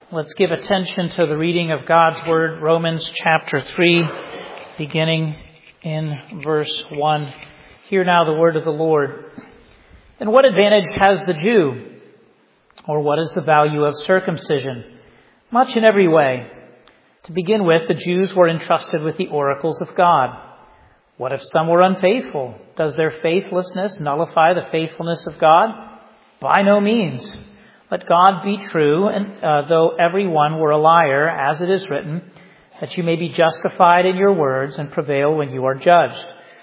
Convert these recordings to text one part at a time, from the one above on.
Let's give attention to the reading of God's Word, Romans chapter 3, beginning in verse 1. Hear now the word of the Lord. And what advantage has the Jew? Or what is the value of circumcision? Much in every way. To begin with, the Jews were entrusted with the oracles of God. What if some were unfaithful? Does their faithlessness nullify the faithfulness of God? By no means. Let God be true, and though every one were a liar, as it is written, that you may be justified in your words and prevail when you are judged.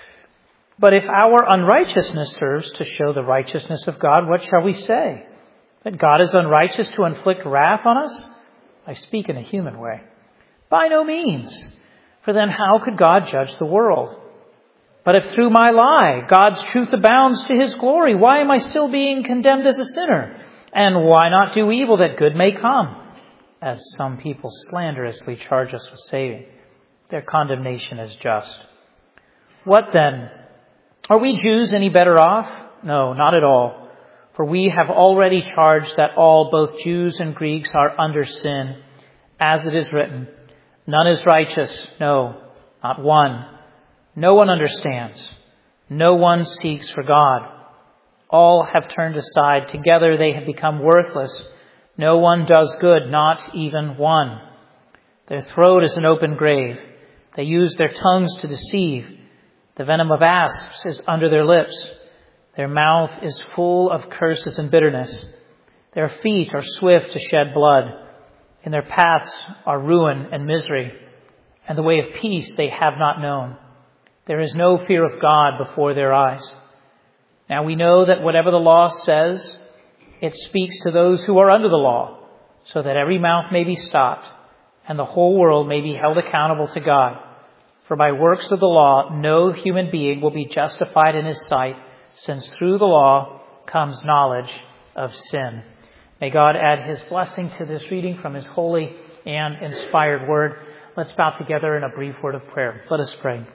But if our unrighteousness serves to show the righteousness of God, what shall we say? That God is unrighteous to inflict wrath on us? I speak in a human way. By no means. For then how could God judge the world? But if through my lie God's truth abounds to his glory, why am I still being condemned as a sinner? And why not do evil that good may come? As some people slanderously charge us with saying, their condemnation is just. What then? Are we Jews any better off? No, not at all. For we have already charged that all, both Jews and Greeks, are under sin. As it is written, none is righteous, no, not one. No one understands. No one seeks for God. All have turned aside. Together they have become worthless. No one does good, not even one. Their throat is an open grave. They use their tongues to deceive. The venom of asps is under their lips. Their mouth is full of curses and bitterness. Their feet are swift to shed blood. In their paths are ruin and misery, and the way of peace they have not known. There is no fear of God before their eyes. Now we know that whatever the law says, it speaks to those who are under the law, so that every mouth may be stopped, and the whole world may be held accountable to God. For by works of the law, no human being will be justified in his sight, since through the law comes knowledge of sin. May God add his blessing to this reading from his holy and inspired word. Let's bow together in a brief word of prayer. Let us pray.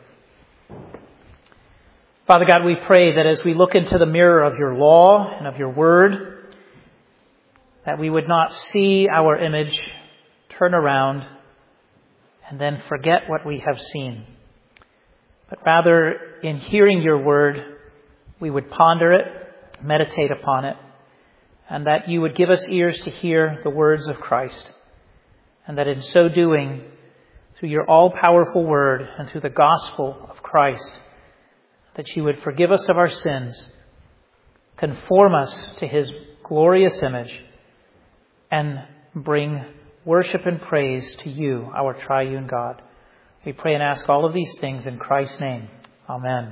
Father God, we pray that as we look into the mirror of your law and of your word, that we would not see our image, turn around, and then forget what we have seen. But rather, in hearing your word, we would ponder it, meditate upon it, and that you would give us ears to hear the words of Christ. And that in so doing, through your all-powerful word and through the gospel of Christ, that you would forgive us of our sins, conform us to his glorious image, and bring worship and praise to you, our triune God. We pray and ask all of these things in Christ's name. Amen.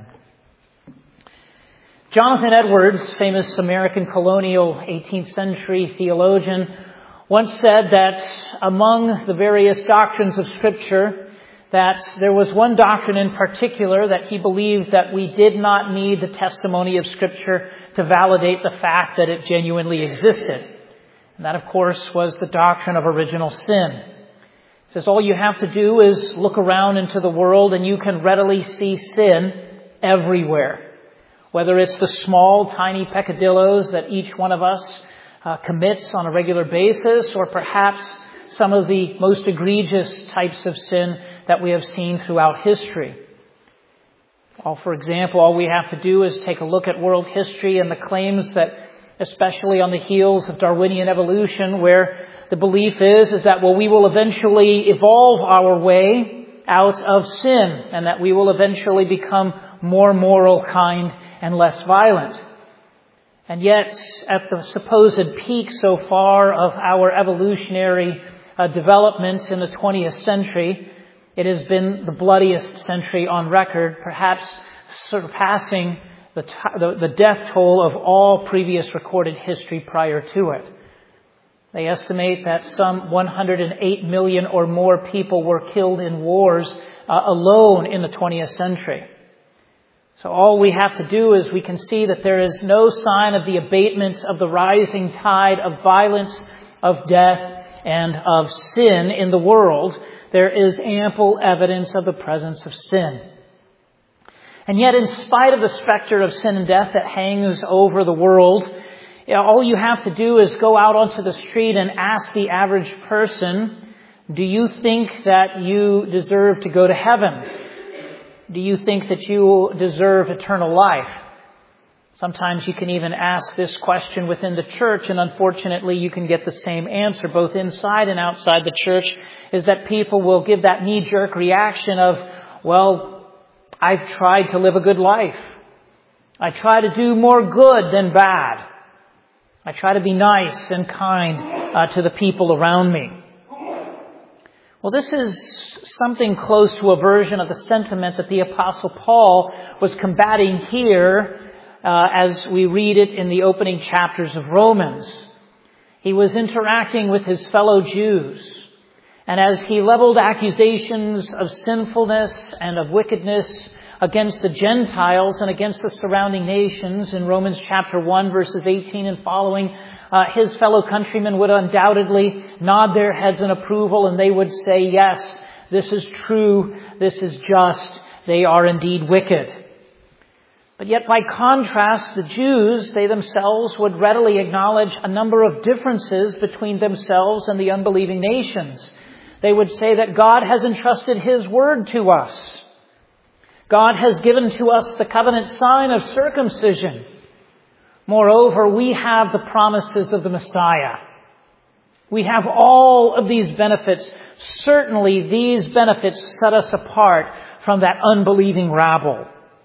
Jonathan Edwards, famous American colonial 18th century theologian, once said that among the various doctrines of Scripture, that there was one doctrine in particular that he believed that we did not need the testimony of Scripture to validate the fact that it genuinely existed. And that, of course, was the doctrine of original sin. He says all you have to do is look around into the world and you can readily see sin everywhere. Whether it's the small, tiny peccadillos that each one of us commits on a regular basis, or perhaps some of the most egregious types of sin that we have seen throughout history. For example, all we have to do is take a look at world history and the claims that, especially on the heels of Darwinian evolution, where the belief is that, we will eventually evolve our way out of sin, and that we will eventually become more moral, kind, and less violent. And yet, at the supposed peak so far of our evolutionary development in the 20th century, it has been the bloodiest century on record, perhaps surpassing the death toll of all previous recorded history prior to it. They estimate that some 108 million or more people were killed in wars alone in the 20th century. So all we have to do is we can see that there is no sign of the abatement of the rising tide of violence, of death, and of sin in the world. There is ample evidence of the presence of sin. And yet, in spite of the specter of sin and death that hangs over the world, All you have to do is go out onto the street and ask the average person, do you think that you deserve to go to heaven? Do you think that you deserve eternal life? Sometimes you can even ask this question within the church, and unfortunately you can get the same answer both inside and outside the church, is that people will give that knee-jerk reaction of, well, I've tried to live a good life. I try to do more good than bad. I try to be nice and kind to the people around me. Well, this is something close to a version of the sentiment that the Apostle Paul was combating here as we read it in the opening chapters of Romans. He was interacting with his fellow Jews, and as he leveled accusations of sinfulness and of wickedness against the Gentiles and against the surrounding nations in Romans chapter 1 verses 18 and following, his fellow countrymen would undoubtedly nod their heads in approval, and they would say, yes, this is true, this is just, they are indeed wicked. But yet by contrast, the Jews, they themselves would readily acknowledge a number of differences between themselves and the unbelieving nations. They would say that God has entrusted His word to us. God has given to us the covenant sign of circumcision. Moreover, we have the promises of the Messiah. We have all of these benefits. Certainly, these benefits set us apart from that unbelieving rabble.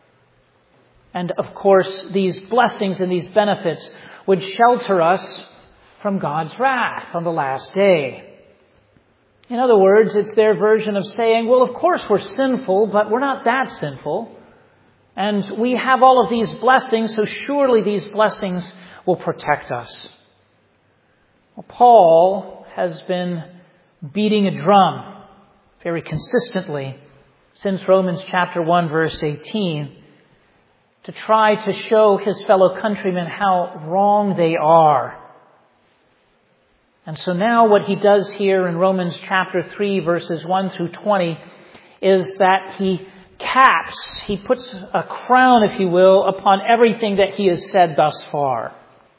And of course, these blessings and these benefits would shelter us from God's wrath on the last day. In other words, it's their version of saying, well, of course we're sinful, but we're not that sinful. And we have all of these blessings, so surely these blessings will protect us. Well, Paul has been beating a drum very consistently since Romans chapter 1 verse 18 to try to show his fellow countrymen how wrong they are. And so now what he does here in Romans chapter 3 verses 1 through 20 is that he puts a crown, if you will, upon everything that he has said thus far.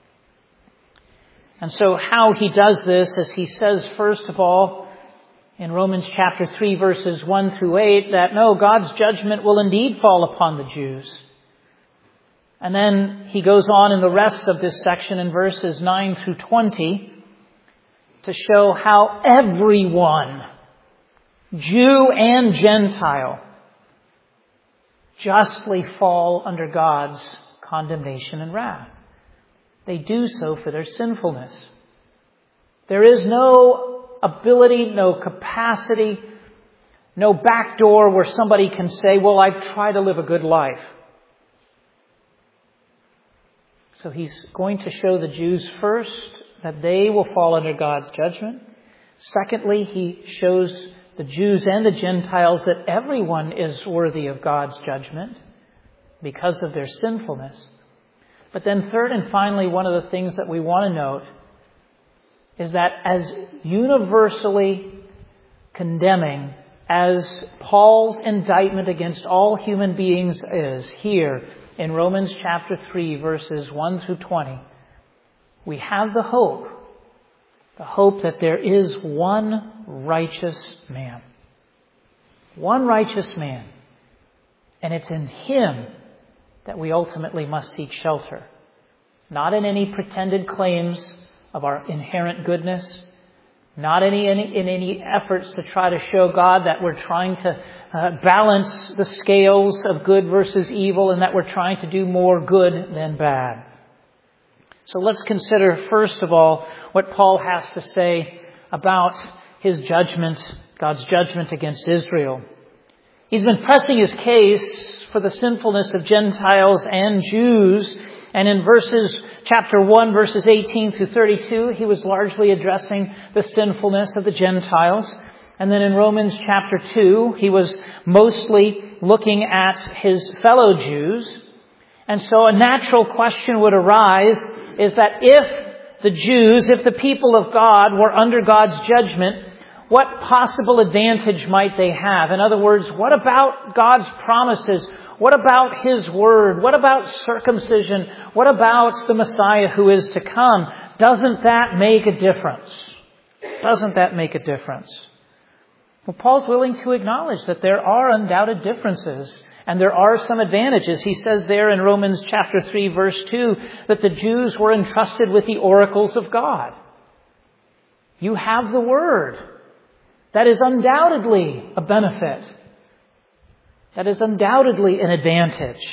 And so how he does this is he says, first of all, in Romans chapter 3 verses 1 through 8, that no, God's judgment will indeed fall upon the Jews. And then he goes on in the rest of this section in verses 9 through 20 to show how everyone, Jew and Gentile, justly fall under God's condemnation and wrath. They do so for their sinfulness. There is no ability, no capacity, no back door where somebody can say, well, I've tried to live a good life. So he's going to show the Jews first that they will fall under God's judgment. Secondly, he shows the Jews and the Gentiles that everyone is worthy of God's judgment because of their sinfulness. But then third and finally, one of the things that we want to note is that as universally condemning as Paul's indictment against all human beings is here in Romans chapter 3 verses 1 through 20, we have the hope that there is one righteous man. One righteous man. And it's in Him that we ultimately must seek shelter. Not in any pretended claims of our inherent goodness. Not in any efforts to try to show God that we're trying to balance the scales of good versus evil and that we're trying to do more good than bad. So let's consider, first of all, what Paul has to say about his judgment, God's judgment against Israel. He's been pressing his case for the sinfulness of Gentiles and Jews. And in chapter 1, verses 18 through 32, he was largely addressing the sinfulness of the Gentiles. And then in Romans chapter 2, he was mostly looking at his fellow Jews. And so a natural question would arise is that if the people of God were under God's judgment, what possible advantage might they have? In other words, what about God's promises? What about His Word? What about circumcision? What about the Messiah who is to come? Doesn't that make a difference? Doesn't that make a difference? Well, Paul's willing to acknowledge that there are undoubted differences and there are some advantages. He says there in Romans chapter 3, verse 2, that the Jews were entrusted with the oracles of God. You have the Word. That is undoubtedly a benefit. That is undoubtedly an advantage.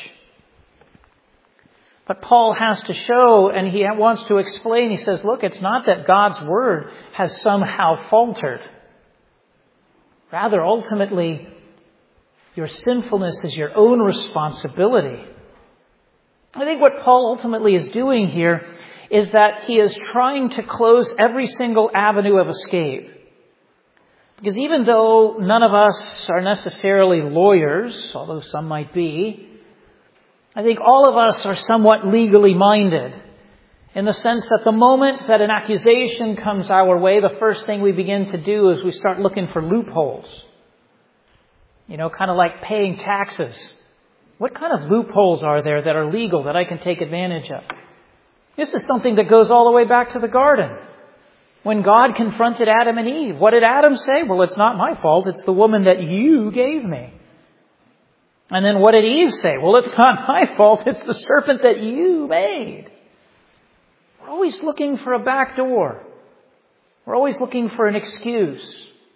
But Paul has to show, and he wants to explain, he says, look, it's not that God's Word has somehow faltered. Rather, ultimately, your sinfulness is your own responsibility. I think what Paul ultimately is doing here is that he is trying to close every single avenue of escape. Because even though none of us are necessarily lawyers, although some might be, I think all of us are somewhat legally minded, in the sense that the moment that an accusation comes our way, the first thing we begin to do is we start looking for loopholes. Kind of like paying taxes. What kind of loopholes are there that are legal that I can take advantage of? This is something that goes all the way back to the garden. When God confronted Adam and Eve, what did Adam say? Well, it's not my fault. It's the woman that you gave me. And then what did Eve say? Well, it's not my fault. It's the serpent that you made. We're always looking for a back door. We're always looking for an excuse.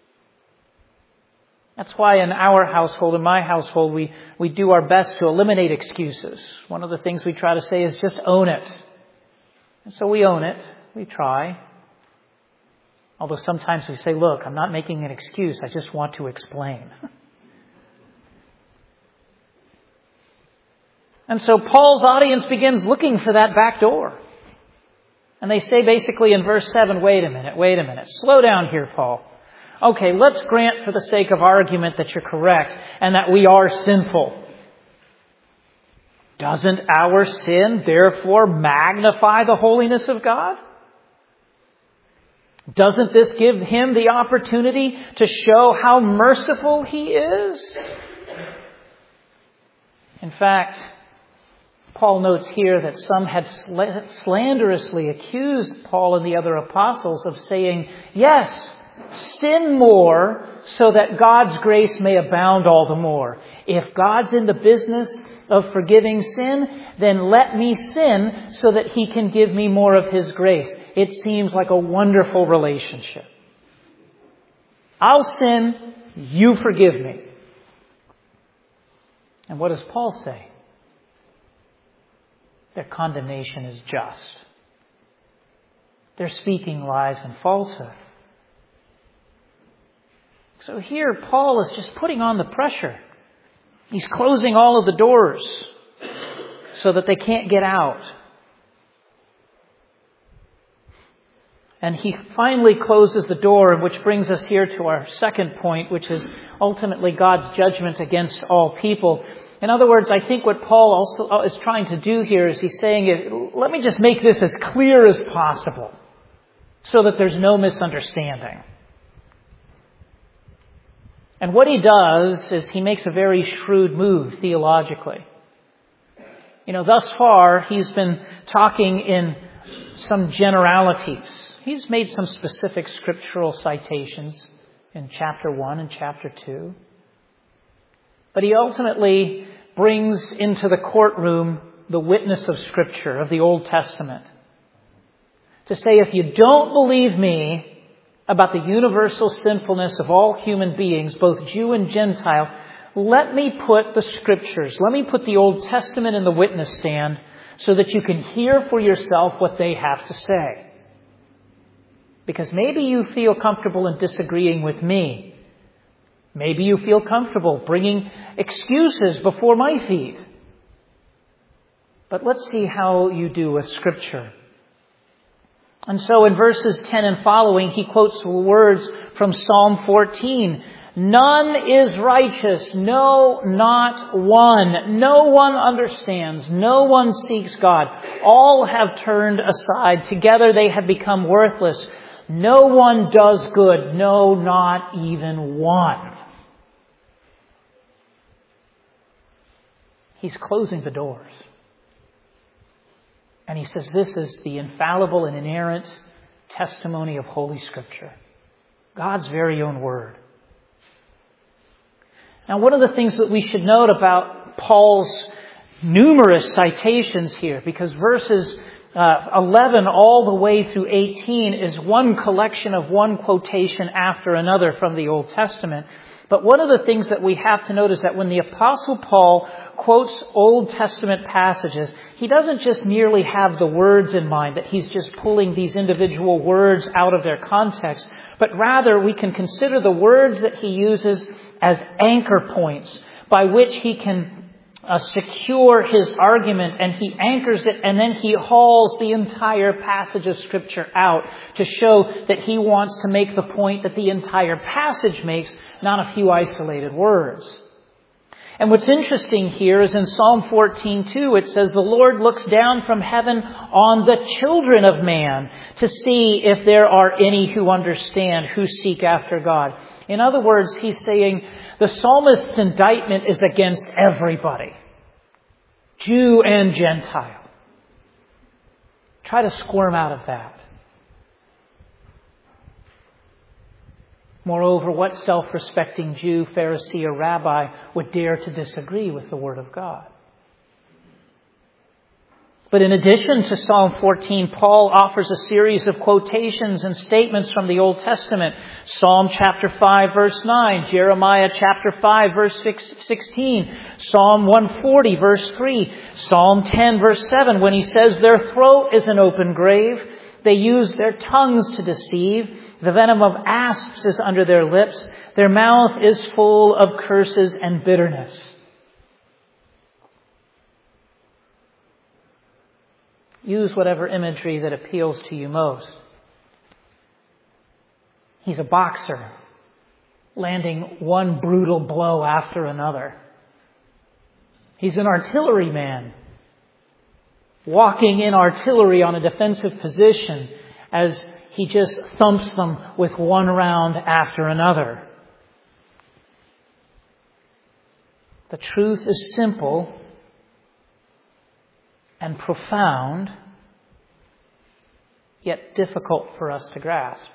That's why in our household, in my household, we do our best to eliminate excuses. One of the things we try to say is just own it. And so we own it. We try. Although sometimes we say, look, I'm not making an excuse. I just want to explain. And so Paul's audience begins looking for that back door. And they say basically in verse 7, wait a minute. Slow down here, Paul. Okay, let's grant for the sake of argument that you're correct and that we are sinful. Doesn't our sin therefore magnify the holiness of God? Doesn't this give Him the opportunity to show how merciful He is? In fact, Paul notes here that some had slanderously accused Paul and the other apostles of saying, yes, sin more so that God's grace may abound all the more. If God's in the business of forgiving sin, then let me sin so that He can give me more of His grace. It seems like a wonderful relationship. I'll sin, you forgive me. And what does Paul say? Their condemnation is just. They're speaking lies and falsehood. So here, Paul is just putting on the pressure. He's closing all of the doors so that they can't get out. And he finally closes the door, which brings us here to our second point, which is ultimately God's judgment against all people. In other words, I think what Paul also is trying to do here is he's saying, let me just make this as clear as possible so that there's no misunderstanding. And what he does is he makes a very shrewd move theologically. Thus far, he's been talking in some generalities. He's made some specific scriptural citations in chapter 1 and chapter 2. But he ultimately brings into the courtroom the witness of Scripture, of the Old Testament, to say, if you don't believe me about the universal sinfulness of all human beings, both Jew and Gentile, let me put the Scriptures, let me put the Old Testament in the witness stand so that you can hear for yourself what they have to say. Because maybe you feel comfortable in disagreeing with me. Maybe you feel comfortable bringing excuses before my feet. But let's see how you do with Scripture. And so in verses 10 and following, he quotes the words from Psalm 14. None is righteous, no, not one. No one understands, no one seeks God. All have turned aside. Together they have become worthless. No one does good, no, not even one. he's closing the doors. And he says this is the infallible and inerrant testimony of Holy Scripture. God's very own Word. Now, one of the things that we should note about Paul's numerous citations here, because verses 11 all the way through 18 is one collection of one quotation after another from the Old Testament. But one of the things that we have to note is that when the Apostle Paul quotes Old Testament passages, he doesn't just merely have the words in mind, that he's just pulling these individual words out of their context, but rather we can consider the words that he uses as anchor points by which he can secure his argument, and he anchors it, and then he hauls the entire passage of Scripture out to show that he wants to make the point that the entire passage makes, not a few isolated words. And what's interesting here is in Psalm 14:2, it says, "The Lord looks down from heaven on the children of man to see if there are any who understand, who seek after God." In other words, he's saying the psalmist's indictment is against everybody, Jew and Gentile. Try to squirm out of that. Moreover, what self-respecting Jew, Pharisee, or rabbi would dare to disagree with the Word of God? But in addition to Psalm 14, Paul offers a series of quotations and statements from the Old Testament. Psalm chapter 5, verse 9. Jeremiah chapter 5, verse 16. Psalm 140, verse 3. Psalm 10, verse 7, when he says, "Their throat is an open grave. They use their tongues to deceive. The venom of asps is under their lips. Their mouth is full of curses and bitterness." Use whatever imagery that appeals to you most. He's a boxer, landing one brutal blow after another. He's an artilleryman, walking in artillery on a defensive position as he just thumps them with one round after another. The truth is simple and profound, yet difficult for us to grasp.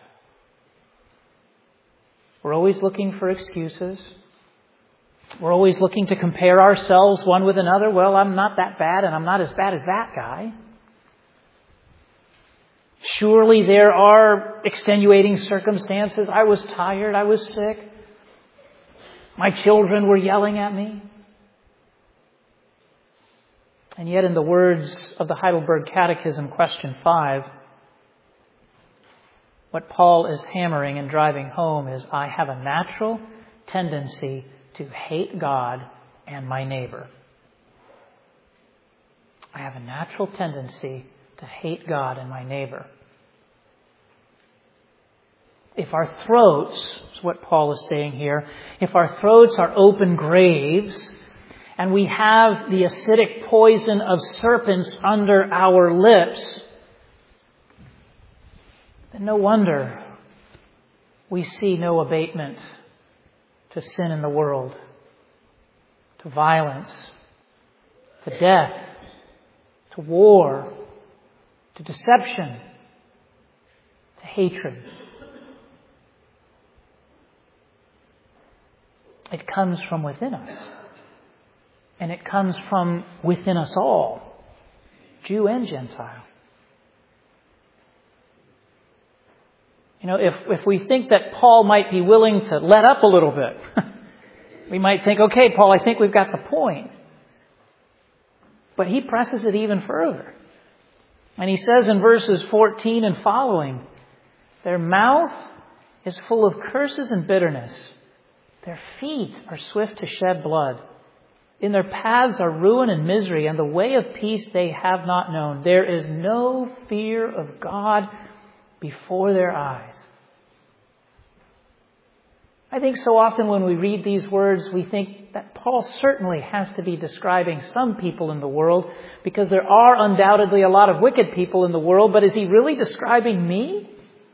We're always looking for excuses. We're always looking to compare ourselves one with another. Well, I'm not that bad, and I'm not as bad as that guy. Surely there are extenuating circumstances. I was tired. I was sick. My children were yelling at me. And yet, in the words of the Heidelberg Catechism, question 5, what Paul is hammering and driving home is, I have a natural tendency to hate God and my neighbor. I have a natural tendency to hate God and my neighbor. If our throats, is what Paul is saying here, if our throats are open graves, and we have the acidic poison of serpents under our lips, then no wonder we see no abatement to sin in the world, to violence, to death, to war, to deception, to hatred. It comes from within us. And it comes from within us all, Jew and Gentile. You know, if we think that Paul might be willing to let up a little bit, we might think, okay, Paul, I think we've got the point. But he presses it even further. And he says in verses 14 and following, their mouth is full of curses and bitterness. Their feet are swift to shed blood. In their paths are ruin and misery, and the way of peace they have not known. There is no fear of God before their eyes. I think so often when we read these words, we think that Paul certainly has to be describing some people in the world, because there are undoubtedly a lot of wicked people in the world, but is he really describing me?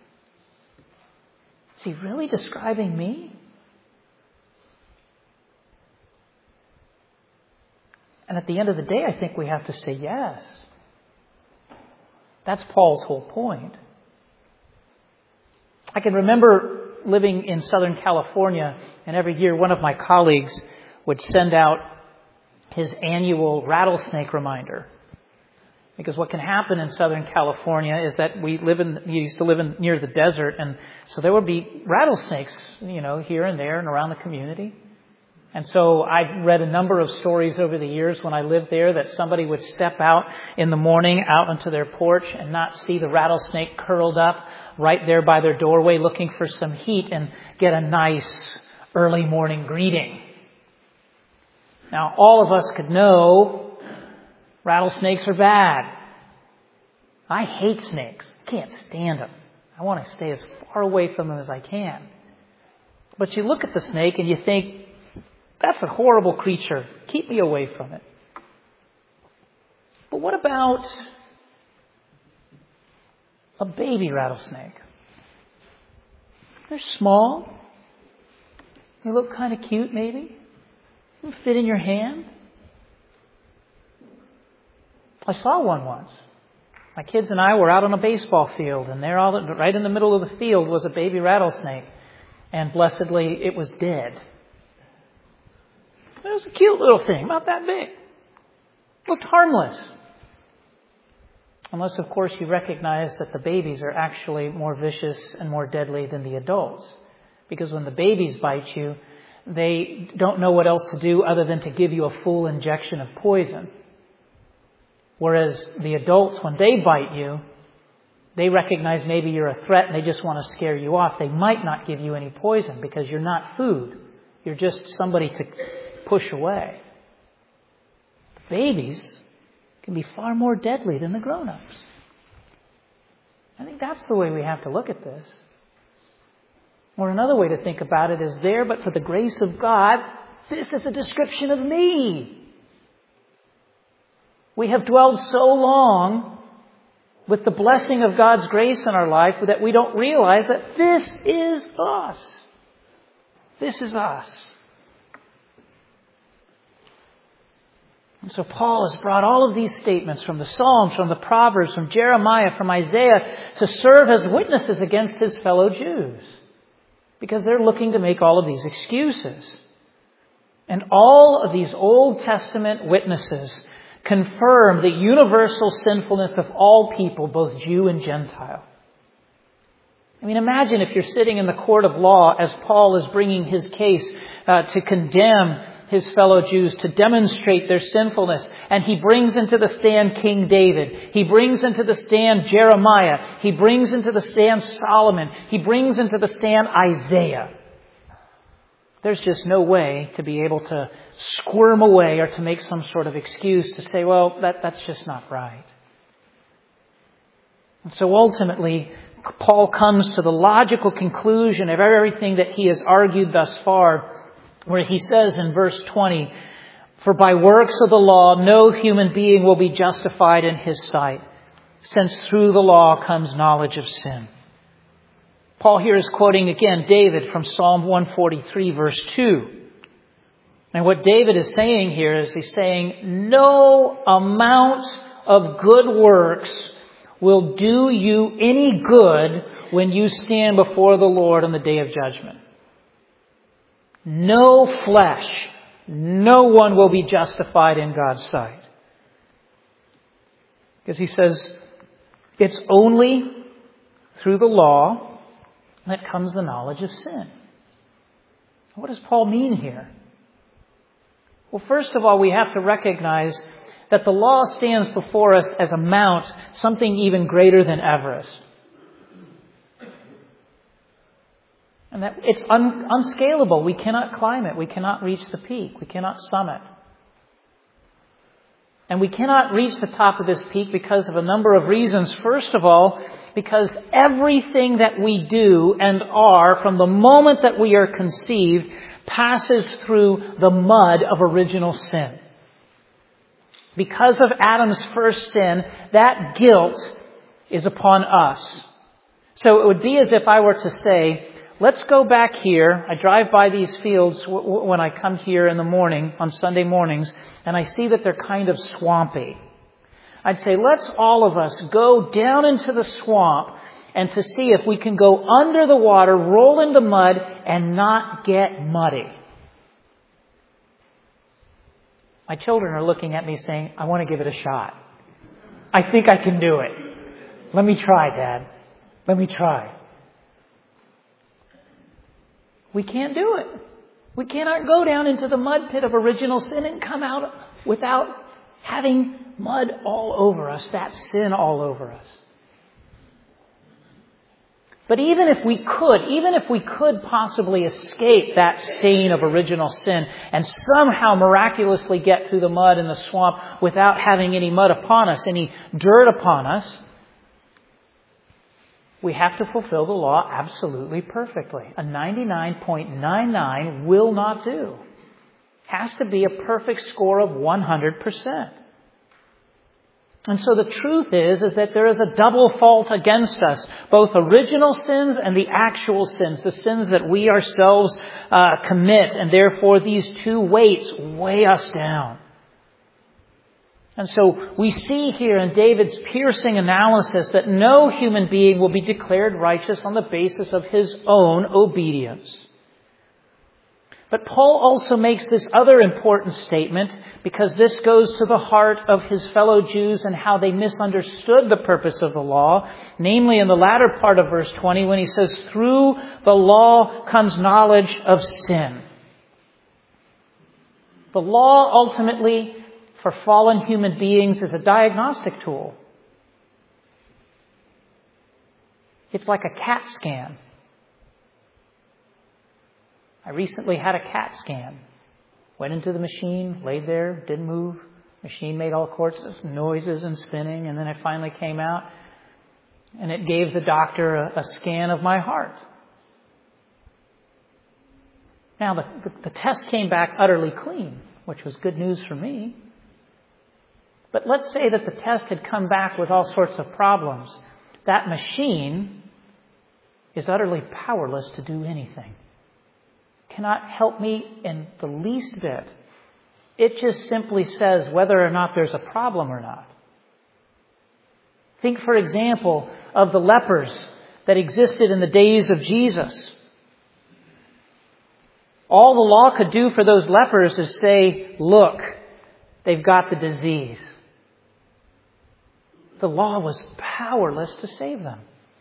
Is he really describing me? And at the end of the day, I think we have to say yes. That's Paul's whole point. I can remember living in Southern California, and every year one of my colleagues would send out his annual rattlesnake reminder. Because what can happen in Southern California is that we used to live near the desert, and so there would be rattlesnakes, here and there and around the community. And so I've read a number of stories over the years when I lived there that somebody would step out in the morning out onto their porch and not see the rattlesnake curled up right there by their doorway looking for some heat and get a nice early morning greeting. Now, all of us could know rattlesnakes are bad. I hate snakes. I can't stand them. I want to stay as far away from them as I can. But you look at the snake and you think, that's a horrible creature. Keep me away from it. But what about a baby rattlesnake? They're small. They look kind of cute, maybe. They fit in your hand. I saw one once. My kids and I were out on a baseball field, and right in the middle of the field was a baby rattlesnake. And blessedly, it was dead. It was a cute little thing, about that big. Looked harmless. Unless, of course, you recognize that the babies are actually more vicious and more deadly than the adults. Because when the babies bite you, they don't know what else to do other than to give you a full injection of poison. Whereas the adults, when they bite you, they recognize maybe you're a threat and they just want to scare you off. They might not give you any poison because you're not food. You're just somebody to push away. Babies can be far more deadly than the grown-ups. I think that's the way we have to look at this. Or another way to think about it is there, but for the grace of God, this is a description of me. We have dwelled so long with the blessing of God's grace in our life that we don't realize that this is us. This is us. And so Paul has brought all of these statements from the Psalms, from the Proverbs, from Jeremiah, from Isaiah, to serve as witnesses against his fellow Jews. Because they're looking to make all of these excuses. And all of these Old Testament witnesses confirm the universal sinfulness of all people, both Jew and Gentile. I mean, imagine if you're sitting in the court of law as Paul is bringing his case to condemn his fellow Jews, to demonstrate their sinfulness. And he brings into the stand King David. He brings into the stand Jeremiah. He brings into the stand Solomon. He brings into the stand Isaiah. There's just no way to be able to squirm away or to make some sort of excuse to say, well, that's just not right. And so ultimately, Paul comes to the logical conclusion of everything that he has argued thus far, where he says in verse 20, "For by works of the law no human being will be justified in his sight, since through the law comes knowledge of sin." Paul here is quoting again David from Psalm 143 verse 2. And what David is saying here is he's saying, no amount of good works will do you any good when you stand before the Lord on the day of judgment. No flesh, no one will be justified in God's sight. Because he says, it's only through the law that comes the knowledge of sin. What does Paul mean here? Well, first of all, we have to recognize that the law stands before us as a mount, something even greater than Everest. And that it's unscalable. We cannot climb it. We cannot reach the peak. We cannot summit. And we cannot reach the top of this peak because of a number of reasons. First of all, because everything that we do and are from the moment that we are conceived passes through the mud of original sin. Because of Adam's first sin, that guilt is upon us. So it would be as if I were to say, let's go back here. I drive by these fields when I come here in the morning, on Sunday mornings, and I see that they're kind of swampy. I'd say, let's all of us go down into the swamp and to see if we can go under the water, roll into mud, and not get muddy. My children are looking at me saying, I want to give it a shot. I think I can do it. Let me try, Dad. Let me try. We can't do it. We cannot go down into the mud pit of original sin and come out without having mud all over us, that sin all over us. But even if we could possibly escape that stain of original sin and somehow miraculously get through the mud in the swamp without having any mud upon us, any dirt upon us, we have to fulfill the law absolutely perfectly. A 99.99 will not do. Has to be a perfect score of 100%. And so the truth is that there is a double fault against us, both original sins and the actual sins, the sins that we ourselves commit, and therefore these two weights weigh us down. And so we see here in David's piercing analysis that no human being will be declared righteous on the basis of his own obedience. But Paul also makes this other important statement because this goes to the heart of his fellow Jews and how they misunderstood the purpose of the law. Namely, in the latter part of verse 20 when he says, through the law comes knowledge of sin. The law ultimately, for fallen human beings, is a diagnostic tool. It's like a CAT scan. I recently had a CAT scan. Went into the machine, laid there, didn't move. Machine made all sorts of noises and spinning, and then it finally came out, and it gave the doctor a scan of my heart. Now, the test came back utterly clean, which was good news for me. But let's say that the test had come back with all sorts of problems. That machine is utterly powerless to do anything. Cannot help me in the least bit. It just simply says whether or not there's a problem or not. Think, for example, of the lepers that existed in the days of Jesus. All the law could do for those lepers is say, look, they've got the disease. The law was powerless to save them.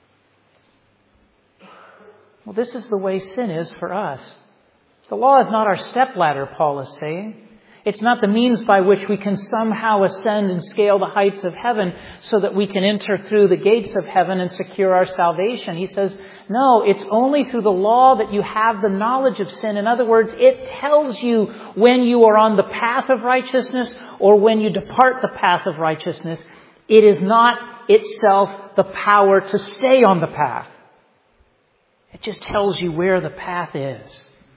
Well, this is the way sin is for us. The law is not our stepladder, Paul is saying. It's not the means by which we can somehow ascend and scale the heights of heaven so that we can enter through the gates of heaven and secure our salvation. He says, no, it's only through the law that you have the knowledge of sin. In other words, it tells you when you are on the path of righteousness or when you depart the path of righteousness. It is not itself the power to stay on the path. It just tells you where the path is.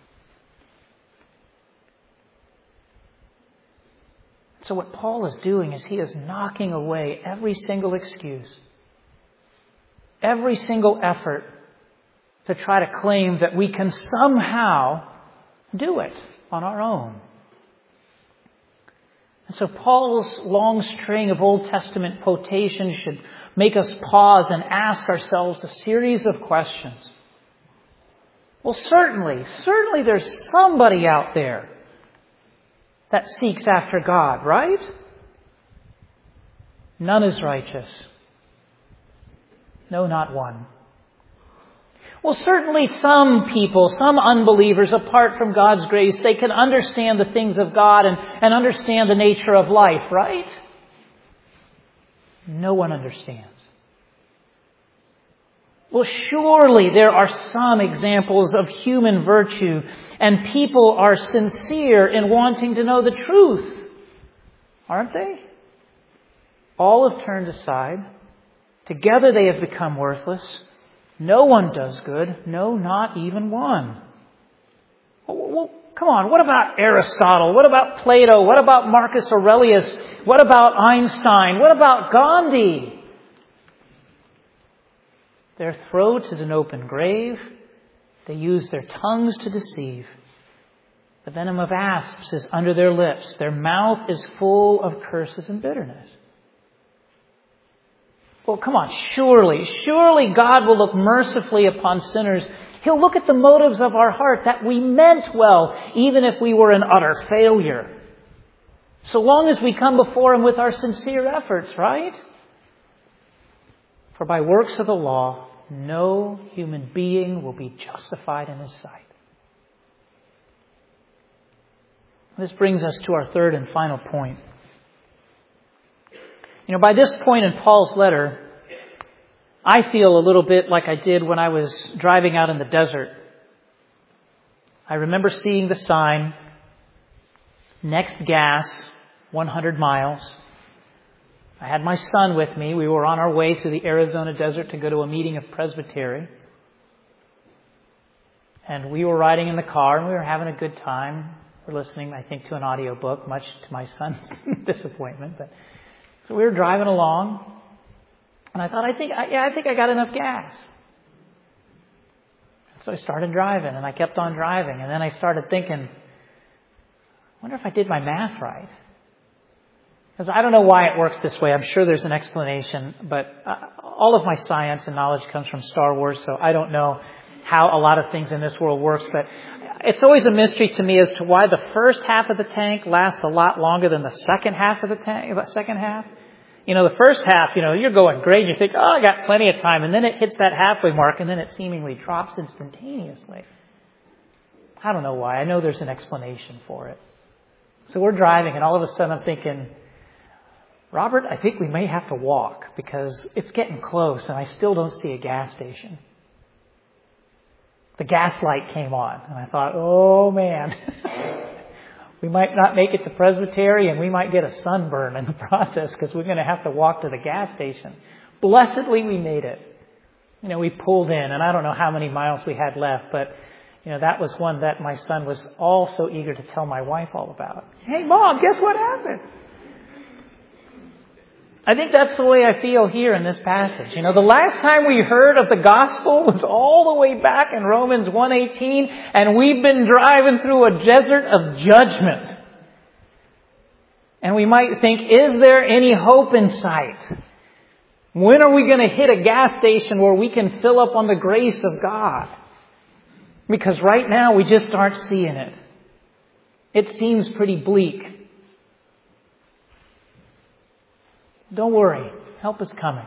So what Paul is doing is he is knocking away every single excuse, every single effort to try to claim that we can somehow do it on our own. And so Paul's long string of Old Testament quotations should make us pause and ask ourselves a series of questions. Well, certainly there's somebody out there that seeks after God, right? None is righteous. No, not one. Well, certainly some people, some unbelievers, apart from God's grace, they can understand the things of God and understand the nature of life, right? No one understands. Well, surely there are some examples of human virtue, and people are sincere in wanting to know the truth, aren't they? All have turned aside. Together they have become worthless. No one does good. No, not even one. Well, come on. What about Aristotle? What about Plato? What about Marcus Aurelius? What about Einstein? What about Gandhi? Their throat is an open grave. They use their tongues to deceive. The venom of asps is under their lips. Their mouth is full of curses and bitterness. Well, come on, surely God will look mercifully upon sinners. He'll look at the motives of our heart, that we meant well, even if we were an utter failure. So long as we come before Him with our sincere efforts, right? For by works of the law, no human being will be justified in His sight. This brings us to our third and final point. By this point in Paul's letter, I feel a little bit like I did when I was driving out in the desert. I remember seeing the sign, next gas, 100 miles. I had my son with me. We were on our way through the Arizona desert to go to a meeting of Presbytery. And we were riding in the car and we were having a good time. We're listening, I think, to an audiobook, much to my son's disappointment. So we were driving along. And I thought, I think I got enough gas. So I started driving and I kept on driving. And then I started thinking, I wonder if I did my math right. Because I don't know why it works this way. I'm sure there's an explanation. But all of my science and knowledge comes from Star Wars. So I don't know how a lot of things in this world works. But it's always a mystery to me as to why the first half of the tank lasts a lot longer than the second half of the tank. The second half. The first half, you're going great. You think, I got plenty of time. And then it hits that halfway mark and then it seemingly drops instantaneously. I don't know why. I know there's an explanation for it. So we're driving and all of a sudden I'm thinking, Robert, I think we may have to walk because it's getting close and I still don't see a gas station. The gas light came on and I thought, oh man. We might not make it to Presbytery and we might get a sunburn in the process because we're going to have to walk to the gas station. Blessedly, we made it. We pulled in and I don't know how many miles we had left, but that was one that my son was all so eager to tell my wife all about. Hey, Mom, guess what happened? I think that's the way I feel here in this passage. The last time we heard of the gospel was all the way back in Romans 1:18, and we've been driving through a desert of judgment. And we might think, is there any hope in sight? When are we going to hit a gas station where we can fill up on the grace of God? Because right now we just aren't seeing it. It seems pretty bleak. Don't worry, help is coming.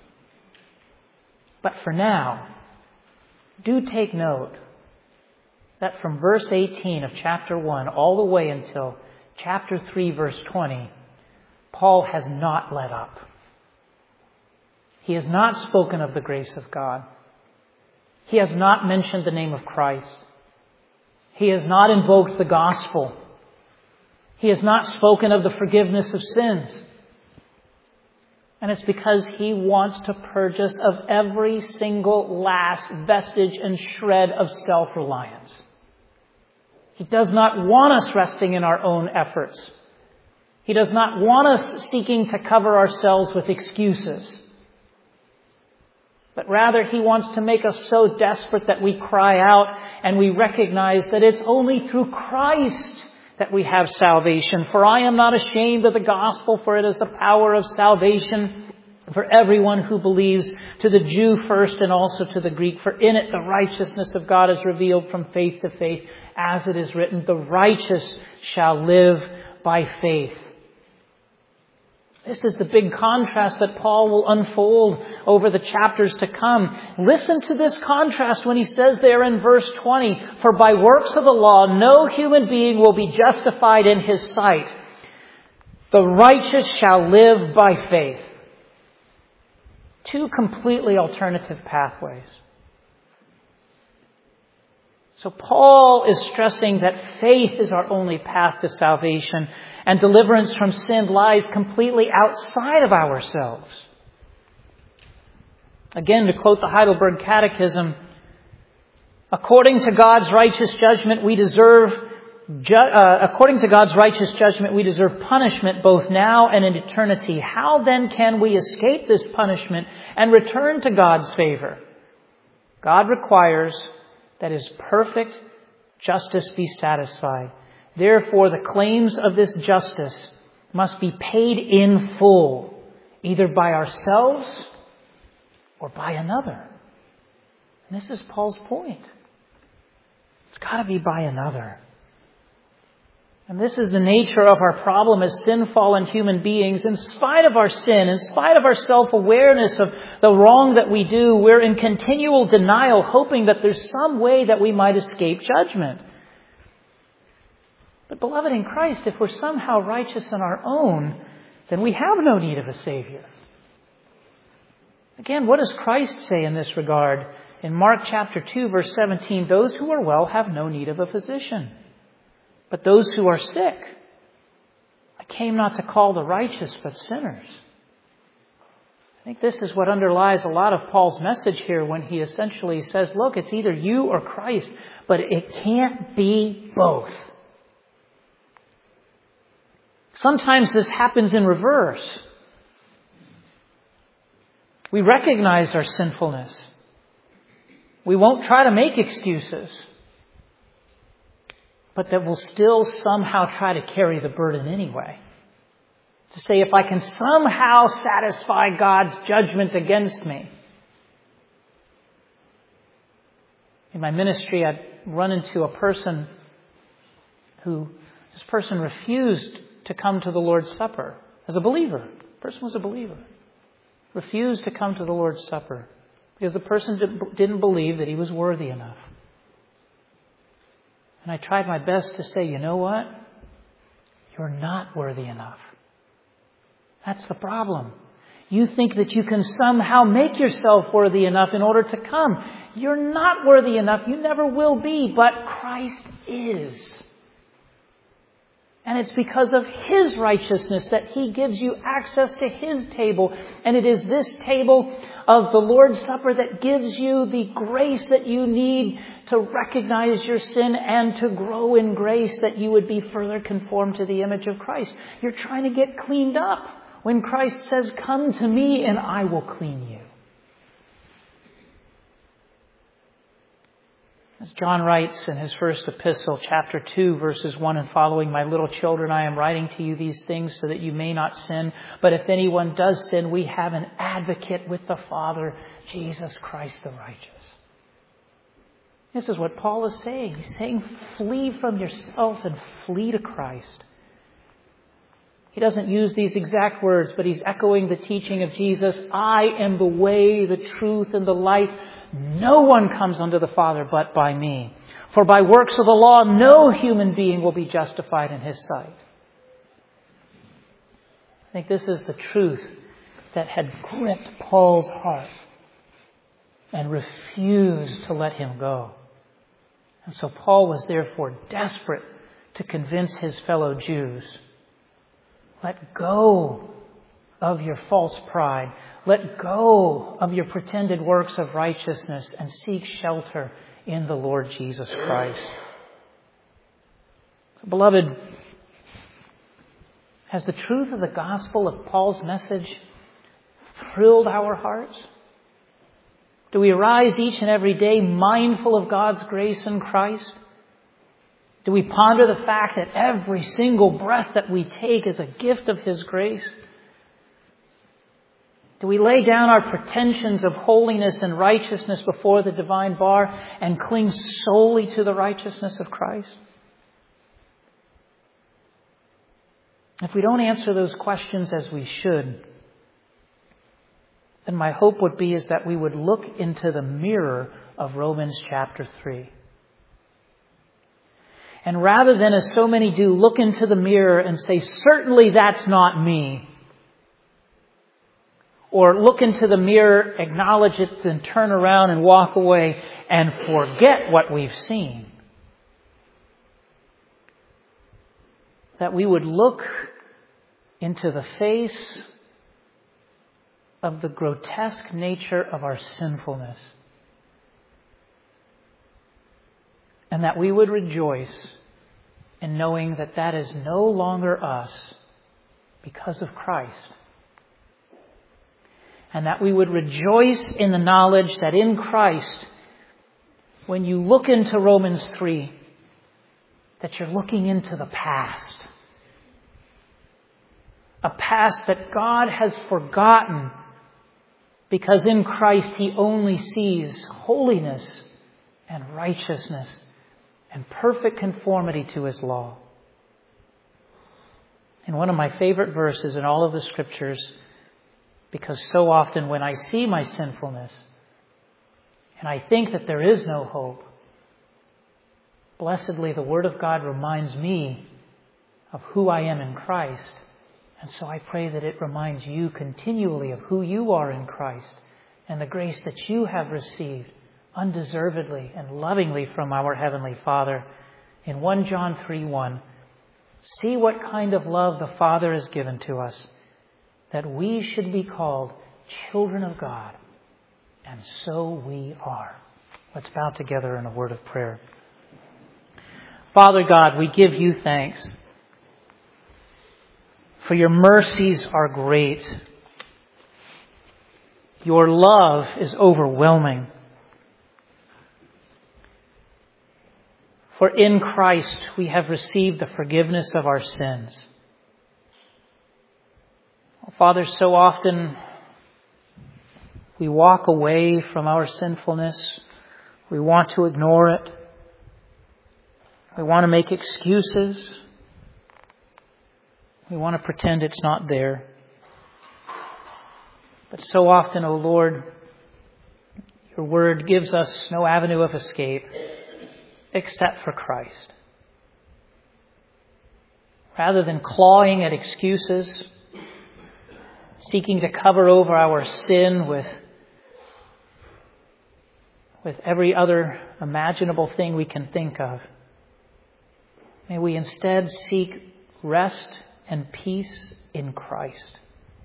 But for now, do take note that from verse 18 of chapter 1 all the way until chapter 3, verse 20, Paul has not let up. He has not spoken of the grace of God. He has not mentioned the name of Christ. He has not invoked the gospel. He has not spoken of the forgiveness of sins. And it's because he wants to purge us of every single last vestige and shred of self-reliance. He does not want us resting in our own efforts. He does not want us seeking to cover ourselves with excuses. But rather, he wants to make us so desperate that we cry out and we recognize that it's only through Christ that we have salvation. For I am not ashamed of the gospel, for it is the power of salvation for everyone who believes, to the Jew first and also to the Greek. For in it the righteousness of God is revealed from faith to faith, as it is written, the righteous shall live by faith. This is the big contrast that Paul will unfold over the chapters to come. Listen to this contrast when he says there in verse 20, for by works of the law, no human being will be justified in his sight. The righteous shall live by faith. Two completely alternative pathways. So Paul is stressing that faith is our only path to salvation, and deliverance from sin lies completely outside of ourselves. Again, to quote the Heidelberg Catechism, according to God's righteous judgment, we deserve punishment both now and in eternity. How then can we escape this punishment and return to God's favor? God requires that is perfect justice be satisfied. Therefore, the claims of this justice must be paid in full, either by ourselves or by another. And this is Paul's point. It's got to be by another. And this is the nature of our problem as sin-fallen human beings. In spite of our sin, in spite of our self-awareness of the wrong that we do, we're in continual denial, hoping that there's some way that we might escape judgment. But beloved in Christ, if we're somehow righteous on our own, then we have no need of a Savior. Again, what does Christ say in this regard? In Mark chapter 2, verse 17, those who are well have no need of a physician, but those who are sick. I came not to call the righteous, but sinners. I think this is what underlies a lot of Paul's message here when he essentially says, look, it's either you or Christ, but it can't be both. Sometimes this happens in reverse. We recognize our sinfulness. We won't try to make excuses, but that we'll still somehow try to carry the burden anyway. To say, if I can somehow satisfy God's judgment against me. In my ministry, I'd run into a person this person refused to come to the Lord's Supper as a believer. The person was a believer. Refused to come to the Lord's Supper because the person didn't believe that he was worthy enough. And I tried my best to say, you know what? You're not worthy enough. That's the problem. You think that you can somehow make yourself worthy enough in order to come. You're not worthy enough. You never will be, but Christ is. And it's because of His righteousness that He gives you access to His table. And it is this table of the Lord's Supper that gives you the grace that you need to recognize your sin and to grow in grace that you would be further conformed to the image of Christ. You're trying to get cleaned up when Christ says, come to me and I will clean you. As John writes in his first epistle, chapter 2, verses 1 and following, my little children, I am writing to you these things so that you may not sin. But if anyone does sin, we have an advocate with the Father, Jesus Christ the righteous. This is what Paul is saying. He's saying, flee from yourself and flee to Christ. He doesn't use these exact words, but he's echoing the teaching of Jesus. I am the way, the truth, and the life. No one comes unto the Father but by me. For by works of the law, no human being will be justified in His sight. I think this is the truth that had gripped Paul's heart and refused to let him go. And so Paul was therefore desperate to convince his fellow Jews. Let go of your false pride. Let go of your pretended works of righteousness and seek shelter in the Lord Jesus Christ. So, beloved, has the truth of the gospel of Paul's message thrilled our hearts? Do we arise each and every day mindful of God's grace in Christ? Do we ponder the fact that every single breath that we take is a gift of His grace? Do we lay down our pretensions of holiness and righteousness before the divine bar and cling solely to the righteousness of Christ? If we don't answer those questions as we should, then my hope would be is that we would look into the mirror of Romans chapter 3. And rather than, as so many do, look into the mirror and say, certainly that's not me, or look into the mirror, acknowledge it, and turn around and walk away and forget what we've seen. That we would look into the face of the grotesque nature of our sinfulness. And that we would rejoice in knowing that that is no longer us because of Christ. And that we would rejoice in the knowledge that in Christ when you look into Romans 3, that you're looking into the past. A past that God has forgotten because in Christ He only sees holiness and righteousness and perfect conformity to His law. And one of my favorite verses in all of the Scriptures, because so often when I see my sinfulness and I think that there is no hope, blessedly the Word of God reminds me of who I am in Christ. And so I pray that it reminds you continually of who you are in Christ and the grace that you have received undeservedly and lovingly from our Heavenly Father. In 1 John 3:1, see what kind of love the Father has given to us, that we should be called children of God. And so we are. Let's bow together in a word of prayer. Father God, we give you thanks. For your mercies are great. Your love is overwhelming. For in Christ we have received the forgiveness of our sins. Father, so often we walk away from our sinfulness. We want to ignore it. We want to make excuses. We want to pretend it's not there. But so often, O Lord, your word gives us no avenue of escape except for Christ. Rather than clawing at excuses, seeking to cover over our sin with every other imaginable thing we can think of, may we instead seek rest and peace in Christ.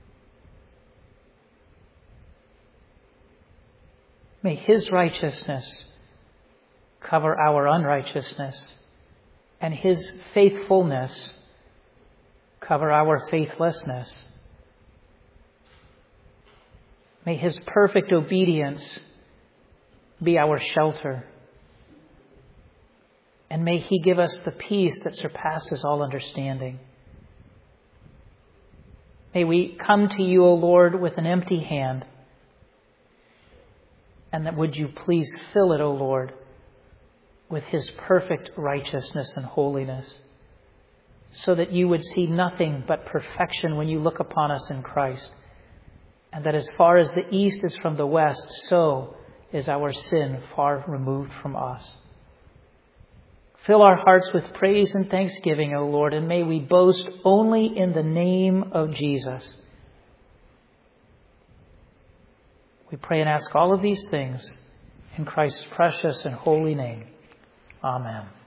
May His righteousness cover our unrighteousness, and His faithfulness cover our faithlessness. May His perfect obedience be our shelter. And may He give us the peace that surpasses all understanding. May we come to you, O Lord, with an empty hand. And that would you please fill it, O Lord, with His perfect righteousness and holiness, so that you would see nothing but perfection when you look upon us in Christ. And that as far as the east is from the west, so is our sin far removed from us. Fill our hearts with praise and thanksgiving, O Lord, and may we boast only in the name of Jesus. We pray and ask all of these things in Christ's precious and holy name. Amen.